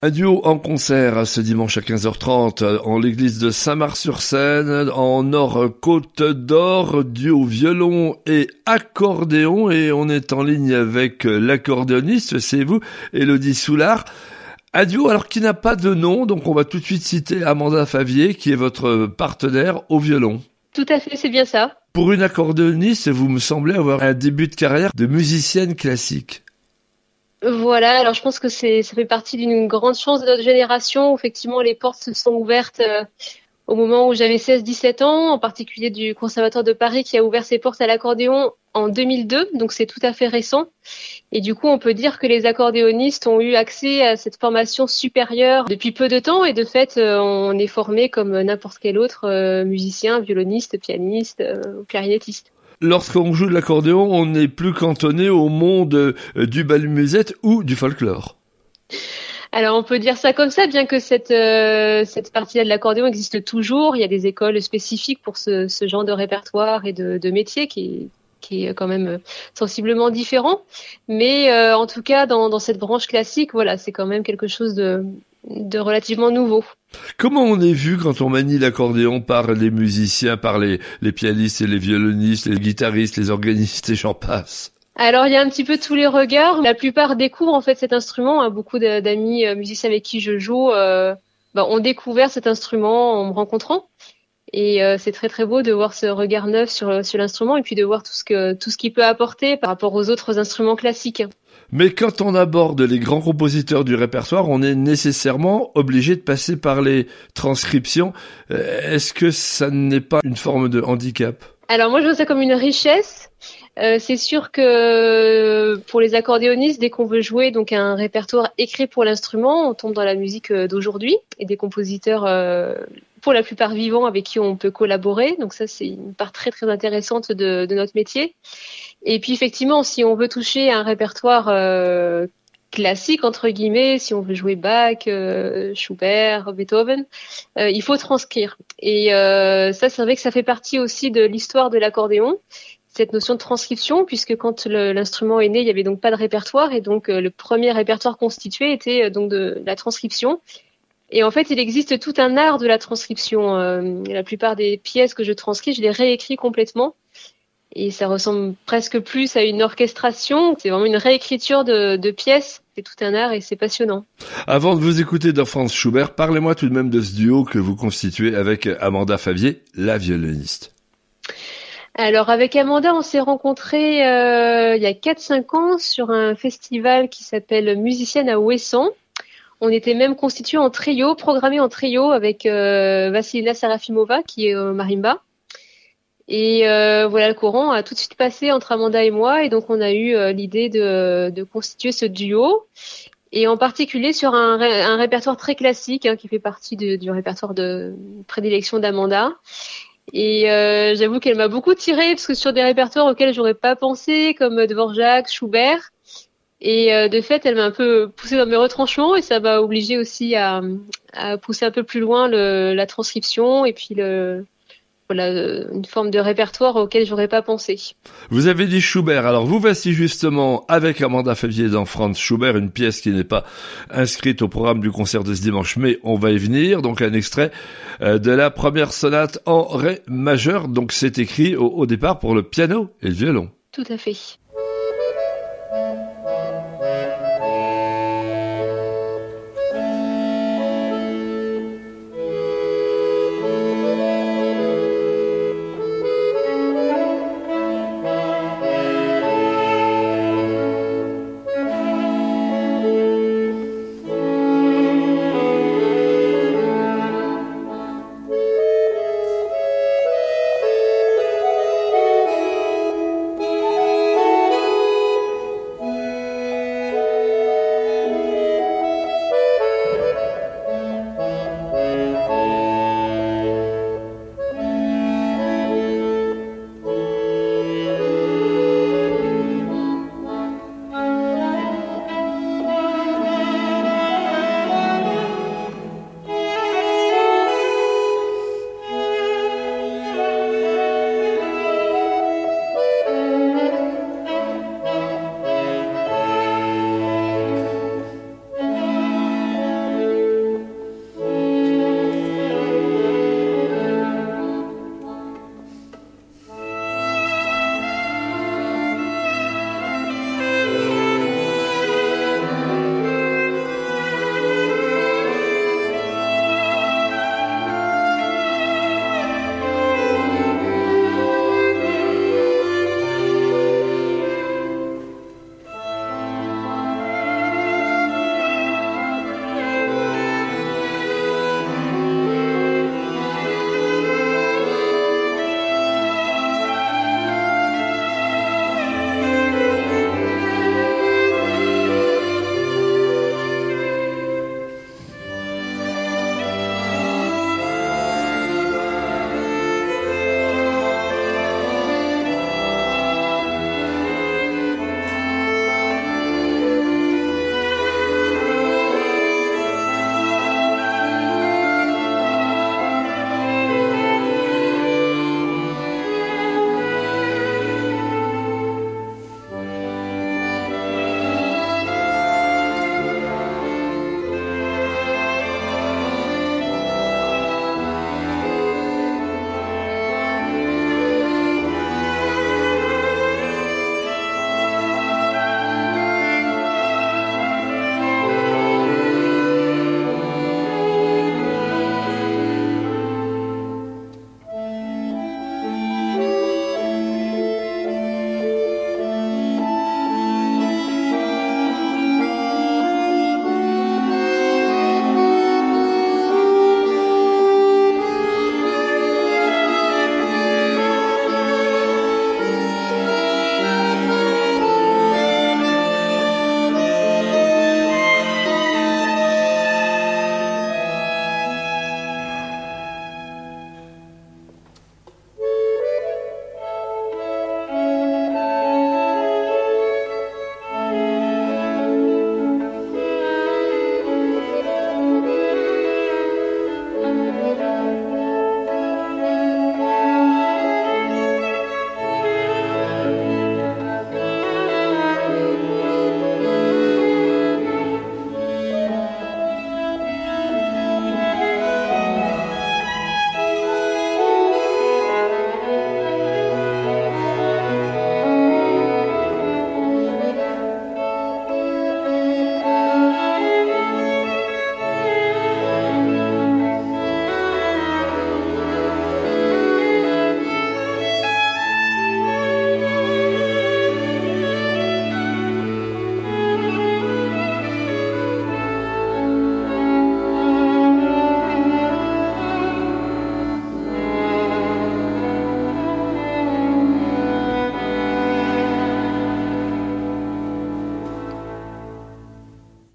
Un duo en concert ce dimanche à 15h30 en l'église de Saint-Marc-sur-Seine, en Nord-Côte d'Or, duo violon et accordéon. Et on est en ligne avec l'accordéoniste, c'est vous, Élodie Soulard. Un duo alors qui n'a pas de nom, donc on va tout de suite citer Amanda Favier, qui est votre partenaire au violon. Tout à fait, c'est bien ça. Pour une accordéoniste, vous me semblez avoir un début de carrière de musicienne classique. Voilà, alors je pense que ça fait partie d'une grande chance de notre génération. Effectivement, les portes se sont ouvertes au moment où j'avais 16-17 ans, en particulier du Conservatoire de Paris qui a ouvert ses portes à l'accordéon en 2002, donc c'est tout à fait récent. Et du coup, on peut dire que les accordéonistes ont eu accès à cette formation supérieure depuis peu de temps et de fait, on est formé comme n'importe quel autre musicien, violoniste, pianiste ou clarinettiste. Lorsqu'on joue de l'accordéon, on n'est plus cantonné au monde du bal musette ou du folklore. Alors on peut dire ça comme ça, bien que cette partie-là de l'accordéon existe toujours. Il y a des écoles spécifiques pour ce genre de répertoire et de métier qui est quand même sensiblement différent. Mais en tout cas, dans cette branche classique, voilà, c'est quand même quelque chose de relativement nouveau. Comment on est vu quand on manie l'accordéon par les musiciens, par les pianistes et les violonistes, les guitaristes, les organistes et j'en passe? Alors il y a un petit peu tous les regards. La plupart découvrent en fait cet instrument. Beaucoup d'amis musiciens avec qui je joue ont découvert cet instrument en me rencontrant. Et c'est très très beau de voir ce regard neuf sur l'instrument et puis de voir tout ce qu'il peut apporter par rapport aux autres instruments classiques. Mais quand on aborde les grands compositeurs du répertoire, on est nécessairement obligé de passer par les transcriptions. Est-ce que ça n'est pas une forme de handicap? Alors moi je vois ça comme une richesse. C'est sûr que pour les accordéonistes, dès qu'on veut jouer donc un répertoire écrit pour l'instrument, on tombe dans la musique d'aujourd'hui et des compositeurs pour la plupart vivants avec qui on peut collaborer. Donc ça c'est une part très très intéressante de notre métier. Et puis effectivement, si on veut toucher un répertoire classique entre guillemets, si on veut jouer Bach, Schubert, Beethoven, il faut transcrire. Et ça c'est vrai que ça fait partie aussi de l'histoire de l'accordéon. Cette notion de transcription, puisque quand l'instrument est né, il y avait donc pas de répertoire, et donc le premier répertoire constitué était donc de la transcription. Et en fait, il existe tout un art de la transcription. La plupart des pièces que je transcris, je les réécris complètement, et ça ressemble presque plus à une orchestration. C'est vraiment une réécriture de pièces. C'est tout un art et c'est passionnant. Avant de vous écouter de Franz Schubert, parlez-moi tout de même de ce duo que vous constituez avec Amanda Favier, la violoniste. Alors avec Amanda, on s'est rencontrés il y a 4-5 ans sur un festival qui s'appelle Musicienne à Ouessant. On était même constitués en trio, programmés en trio avec Vassilina Sarafimova qui est au marimba. Et voilà, le courant a tout de suite passé entre Amanda et moi et donc on a eu l'idée de constituer ce duo. Et en particulier sur un répertoire très classique qui fait partie du répertoire de prédilection d'Amanda. Et j'avoue qu'elle m'a beaucoup tirée parce que sur des répertoires auxquels j'aurais pas pensé, comme Dvorak, Schubert, et de fait elle m'a un peu poussée dans mes retranchements et ça m'a obligée aussi à pousser un peu plus loin la transcription et puis une forme de répertoire auquel j'aurais pas pensé. Vous avez dit Schubert, alors vous voici justement avec Amanda Favier dans Franz Schubert, une pièce qui n'est pas inscrite au programme du concert de ce dimanche, mais on va y venir, donc un extrait de la première sonate en ré majeur, donc c'est écrit au départ pour le piano et le violon. Tout à fait.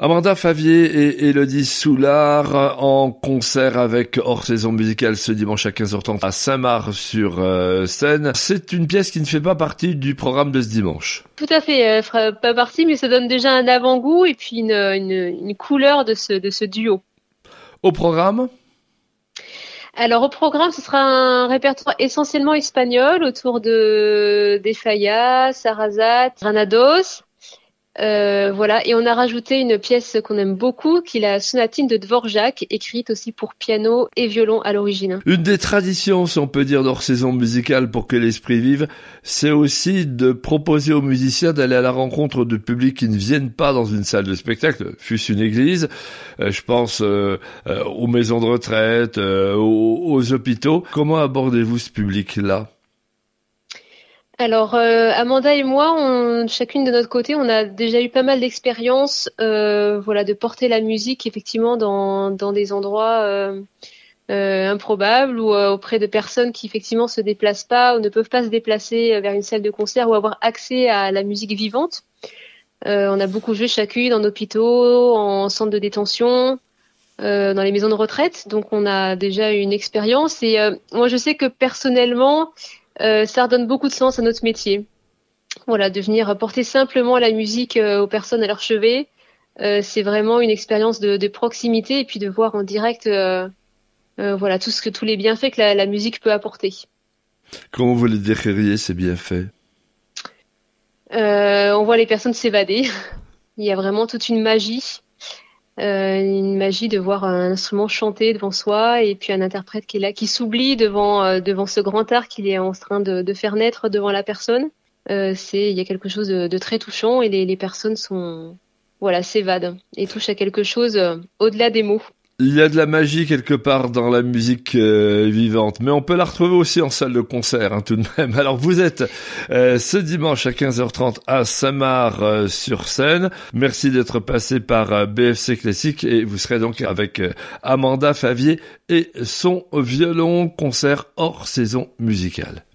Amanda Favier et Élodie Soulard en concert avec Hors Saison Musicale ce dimanche à 15h30 à Saint-Marc-sur-Seine. C'est une pièce qui ne fait pas partie du programme de ce dimanche. Tout à fait, elle fera pas partie, mais ça donne déjà un avant-goût et puis une couleur de ce duo. Au programme ? Alors au programme, ce sera un répertoire essentiellement espagnol autour de Falla, Sarrazat, Granados. Voilà, et on a rajouté une pièce qu'on aime beaucoup, qui est la sonatine de Dvorak, écrite aussi pour piano et violon à l'origine. Une des traditions, si on peut dire, d'Hors-Saison Musicale pour que l'esprit vive, c'est aussi de proposer aux musiciens d'aller à la rencontre de publics qui ne viennent pas dans une salle de spectacle, fût-ce une église. Je pense aux maisons de retraite, aux hôpitaux. Comment abordez-vous ce public-là ? Alors, Amanda et moi, chacune de notre côté, on a déjà eu pas mal d'expériences, voilà, de porter la musique effectivement dans des endroits improbables ou auprès de personnes qui effectivement se déplacent pas ou ne peuvent pas se déplacer vers une salle de concert ou avoir accès à la musique vivante. On a beaucoup joué chacune en hôpitaux, en centre de détention, dans les maisons de retraite, donc on a déjà eu une expérience. Et moi, je sais que personnellement, ça redonne beaucoup de sens à notre métier. Voilà, de venir porter simplement la musique aux personnes à leur chevet, c'est vraiment une expérience de proximité et puis de voir en direct, voilà, tous les bienfaits que la musique peut apporter. Comment vous les décririez, ces bienfaits ? On voit les personnes s'évader. Il y a vraiment toute une magie de voir un instrument chanter devant soi et puis un interprète qui est là, qui s'oublie devant ce grand art qu'il est en train de faire naître devant la personne. Il y a quelque chose de très touchant et les personnes s'évadent et touchent à quelque chose au-delà des mots. Il y a de la magie quelque part dans la musique vivante, mais on peut la retrouver aussi en salle de concert, tout de même. Alors vous êtes ce dimanche à 15h30 à Saint-Marc-sur-Seine. Merci d'être passé par BFC Classique et vous serez donc avec Amanda Favier et son violon, concert hors saison musicale.